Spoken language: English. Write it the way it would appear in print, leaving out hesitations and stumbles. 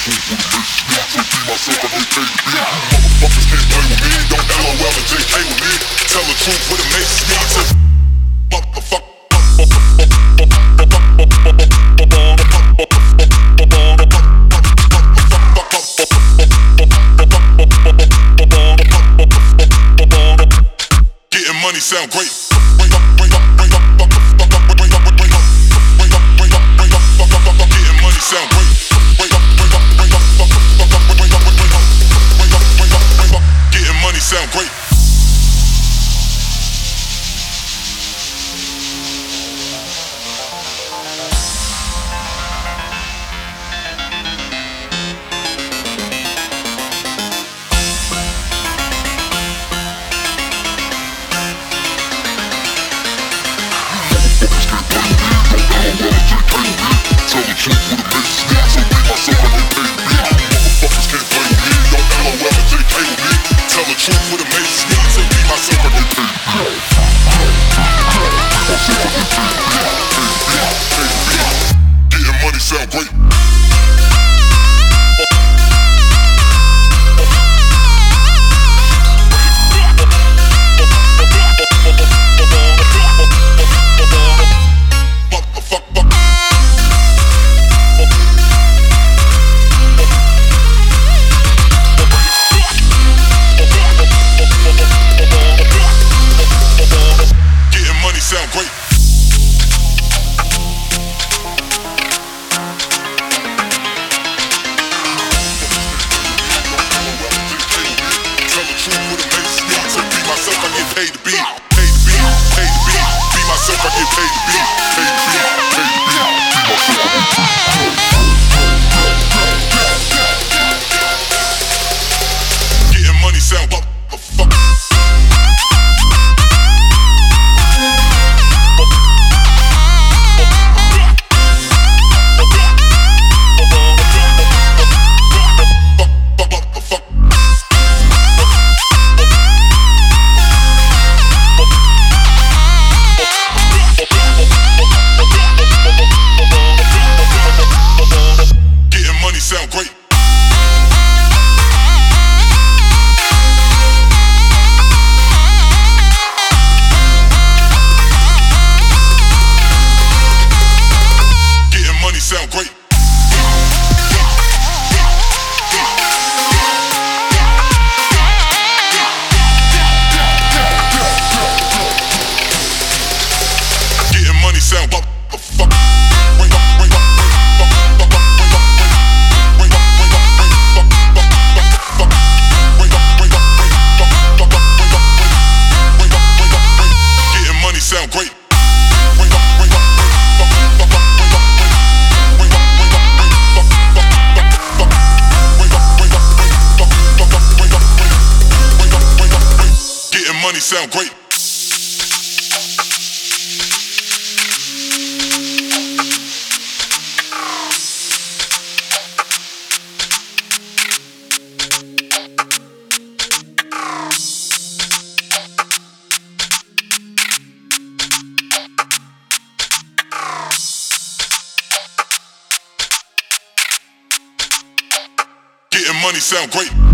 Money sound great. Getting money sound great. Sound great. Getting money sound great. Paid to be myself, I get paid to be myself. Getting money sound sound great. Getting money sound great. Getting money sound sound great. Getting money sound great. Getting money sound great.